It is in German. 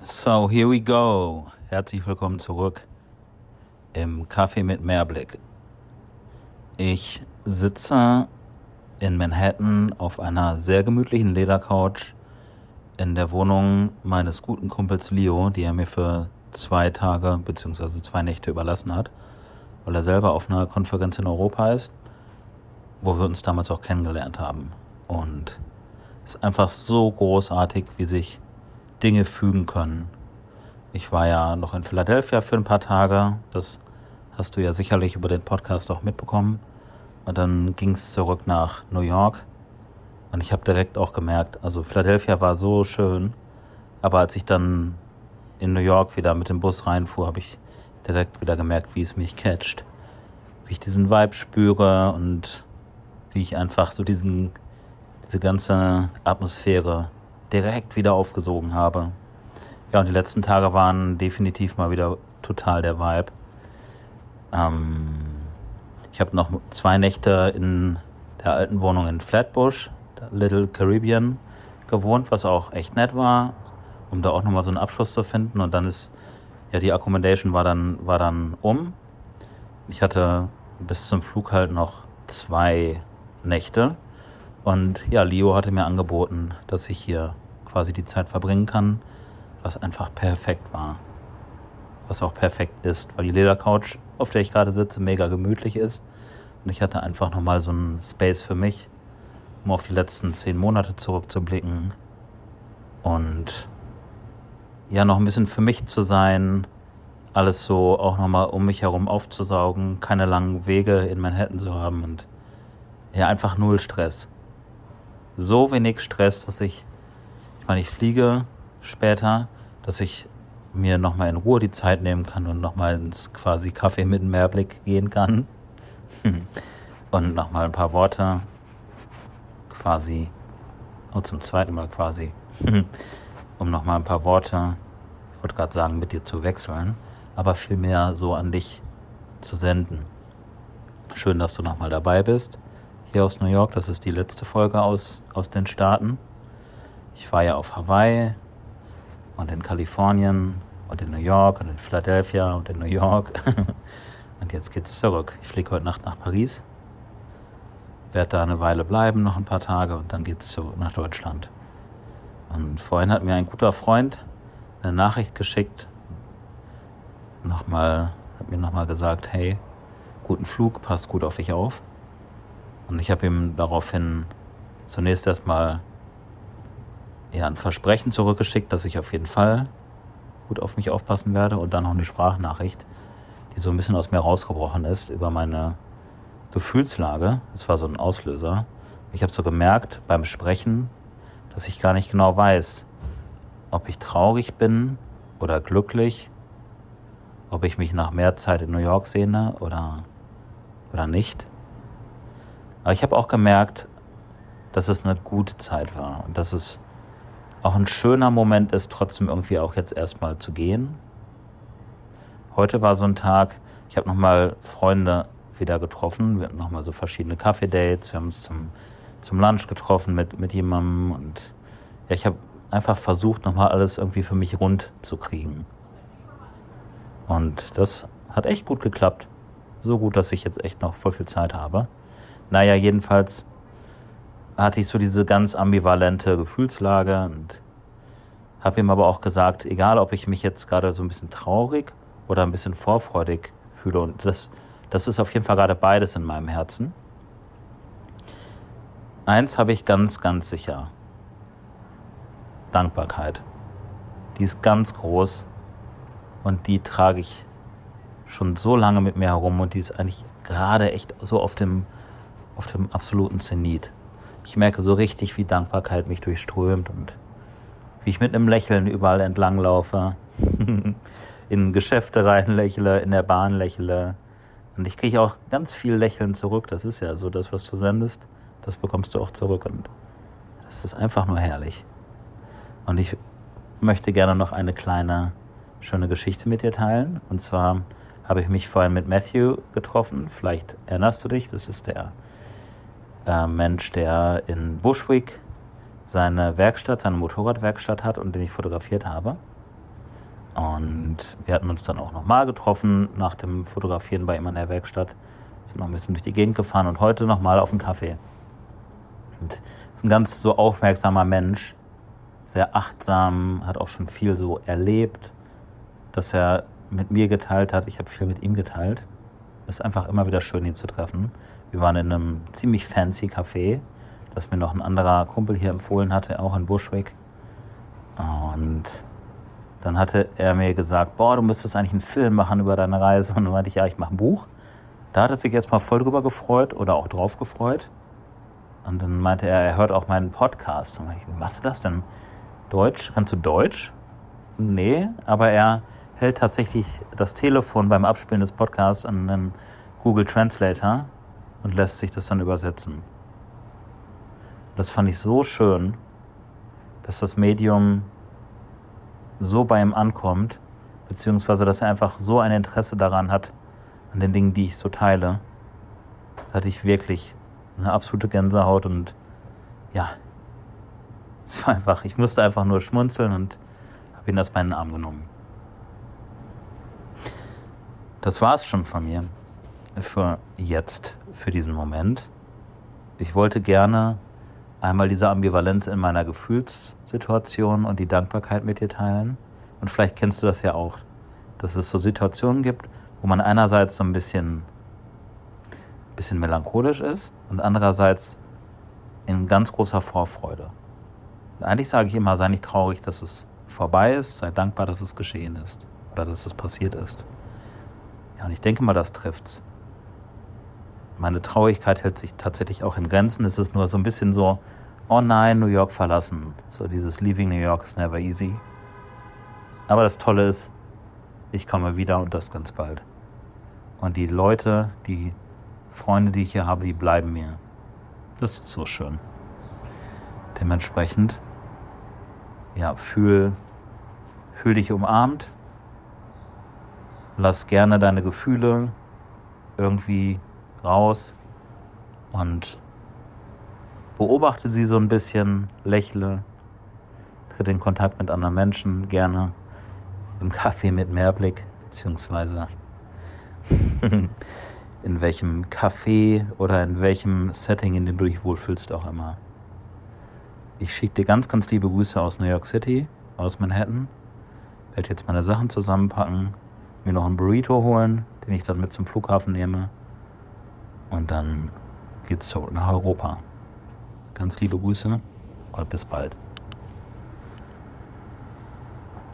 So, here we go. Herzlich willkommen zurück im Café mit Mehrblick. Ich sitze in Manhattan auf einer sehr gemütlichen Ledercouch in der Wohnung meines guten Kumpels Leo, die er mir für 2 Tage bzw. 2 Nächte überlassen hat, weil er selber auf einer Konferenz in Europa ist, wo wir uns damals auch kennengelernt haben. Und es ist einfach so großartig, wie sich Dinge fügen können. Ich war ja noch in Philadelphia für ein paar Tage, das hast du ja sicherlich über den Podcast auch mitbekommen. Und dann ging es zurück nach New York und ich habe direkt auch gemerkt, also Philadelphia war so schön, aber als ich dann in New York wieder mit dem Bus reinfuhr, habe ich direkt wieder gemerkt, wie es mich catcht, wie ich diesen Vibe spüre und wie ich einfach so diese ganze Atmosphäre direkt wieder aufgesogen habe. Ja, und die letzten Tage waren definitiv mal wieder total der Vibe. Ich habe noch 2 Nächte in der alten Wohnung in Flatbush, der Little Caribbean, gewohnt, was auch echt nett war, um da auch nochmal so einen Abschluss zu finden. Und dann ist, ja, die Accommodation war dann um. Ich hatte bis zum Flug halt noch 2 Nächte. Und ja, Leo hatte mir angeboten, dass ich hier quasi die Zeit verbringen kann, was einfach perfekt war. Was auch perfekt ist, weil die Ledercouch, auf der ich gerade sitze, mega gemütlich ist. Und ich hatte einfach nochmal so einen Space für mich, um auf die letzten 10 Monate zurückzublicken. Und ja, noch ein bisschen für mich zu sein, alles so auch nochmal um mich herum aufzusaugen, keine langen Wege in Manhattan zu haben und ja, einfach null Stress. So wenig Stress, dass ich fliege später, dass ich mir nochmal in Ruhe die Zeit nehmen kann und nochmal ins quasi Café mit Mehrblick gehen kann und nochmal ein paar Worte quasi, und zum zweiten Mal quasi, um nochmal ein paar Worte, ich wollte gerade sagen, mit dir zu wechseln, aber vielmehr so an dich zu senden. Schön, dass du nochmal dabei bist, hier aus New York. Das ist die letzte Folge aus den Staaten. Ich war ja auf Hawaii und in Kalifornien und in New York und in Philadelphia und in New York. Und jetzt geht's zurück. Ich fliege heute Nacht nach Paris, werde da eine Weile bleiben, noch ein paar Tage, und dann geht's zurück nach Deutschland. Und vorhin hat mir ein guter Freund eine Nachricht geschickt, hat mir nochmal gesagt, hey, guten Flug, passt gut auf dich auf. Und ich habe ihm daraufhin zunächst erstmal ein Versprechen zurückgeschickt, dass ich auf jeden Fall gut auf mich aufpassen werde, und dann noch eine Sprachnachricht, die so ein bisschen aus mir rausgebrochen ist über meine Gefühlslage. Das war so ein Auslöser. Ich habe so gemerkt beim Sprechen, dass ich gar nicht genau weiß, ob ich traurig bin oder glücklich, ob ich mich nach mehr Zeit in New York sehne oder nicht. Aber ich habe auch gemerkt, dass es eine gute Zeit war und dass es auch ein schöner Moment ist, trotzdem irgendwie auch jetzt erstmal zu gehen. Heute war so ein Tag, ich habe nochmal Freunde wieder getroffen. Wir hatten nochmal so verschiedene Kaffee-Dates. Wir haben uns zum Lunch getroffen mit jemandem. Und ja, ich habe einfach versucht, nochmal alles irgendwie für mich rund zu kriegen. Und das hat echt gut geklappt. So gut, dass ich jetzt echt noch voll viel Zeit habe. Naja, jedenfalls hatte ich so diese ganz ambivalente Gefühlslage und habe ihm aber auch gesagt, egal ob ich mich jetzt gerade so ein bisschen traurig oder ein bisschen vorfreudig fühle, und das ist auf jeden Fall gerade beides in meinem Herzen. Eins habe ich ganz, ganz sicher: Dankbarkeit. Die ist ganz groß und die trage ich schon so lange mit mir herum, und die ist eigentlich gerade echt so auf dem absoluten Zenit. Ich merke so richtig, wie Dankbarkeit mich durchströmt und wie ich mit einem Lächeln überall entlang laufe, in Geschäfte rein lächle, in der Bahn lächle. Und ich kriege auch ganz viel Lächeln zurück. Das ist ja so, das, was du sendest, das bekommst du auch zurück. Und das ist einfach nur herrlich. Und ich möchte gerne noch eine kleine, schöne Geschichte mit dir teilen. Und zwar habe ich mich vorhin mit Matthew getroffen. Vielleicht erinnerst du dich, das ist der Mensch, der in Bushwick seine Motorradwerkstatt hat und den ich fotografiert habe. Und wir hatten uns dann auch nochmal getroffen nach dem Fotografieren bei ihm in der Werkstatt. Sind noch ein bisschen durch die Gegend gefahren und heute nochmal auf einen Kaffee. Und ist ein ganz so aufmerksamer Mensch, sehr achtsam, hat auch schon viel so erlebt, dass er mit mir geteilt hat. Ich habe viel mit ihm geteilt. Ist einfach immer wieder schön, ihn zu treffen. Wir waren in einem ziemlich fancy Café, das mir noch ein anderer Kumpel hier empfohlen hatte, auch in Bushwick. Und dann hatte er mir gesagt, boah, du müsstest eigentlich einen Film machen über deine Reise. Und dann meinte ich, ja, ich mache ein Buch. Da hat er sich jetzt mal voll drüber gefreut oder auch drauf gefreut. Und dann meinte er, er hört auch meinen Podcast. Und dann meinte ich, was ist das denn? Deutsch? Kannst du Deutsch? Nee, aber er hält tatsächlich das Telefon beim Abspielen des Podcasts an einen Google Translator und lässt sich das dann übersetzen. Das fand ich so schön, dass das Medium so bei ihm ankommt, beziehungsweise dass er einfach so ein Interesse daran hat, an den Dingen, die ich so teile. Da hatte ich wirklich eine absolute Gänsehaut und ja, es war einfach, ich musste einfach nur schmunzeln und habe ihn aus meinen Arm genommen. Das war es schon von mir für jetzt, für diesen Moment. Ich wollte gerne einmal diese Ambivalenz in meiner Gefühlssituation und die Dankbarkeit mit dir teilen. Und vielleicht kennst du das ja auch, dass es so Situationen gibt, wo man einerseits so ein bisschen melancholisch ist und andererseits in ganz großer Vorfreude. Und eigentlich sage ich immer, sei nicht traurig, dass es vorbei ist, sei dankbar, dass es geschehen ist oder dass es passiert ist. Ja, und ich denke mal, das trifft's. Meine Traurigkeit hält sich tatsächlich auch in Grenzen. Es ist nur so ein bisschen so, oh nein, New York verlassen. So dieses Leaving New York is never easy. Aber das Tolle ist, ich komme wieder und das ganz bald. Und die Leute, die Freunde, die ich hier habe, die bleiben mir. Das ist so schön. Dementsprechend, ja, fühl dich umarmt. Lass gerne deine Gefühle irgendwie raus und beobachte sie so ein bisschen, lächle, tritt in Kontakt mit anderen Menschen, gerne im Café mit Mehrblick, beziehungsweise in welchem Café oder in welchem Setting, in dem du dich wohlfühlst, auch immer. Ich schicke dir ganz, ganz liebe Grüße aus New York City, aus Manhattan. Werde jetzt meine Sachen zusammenpacken, mir noch einen Burrito holen, den ich dann mit zum Flughafen nehme. Und dann geht's zurück nach Europa. Ganz liebe Grüße und bis bald.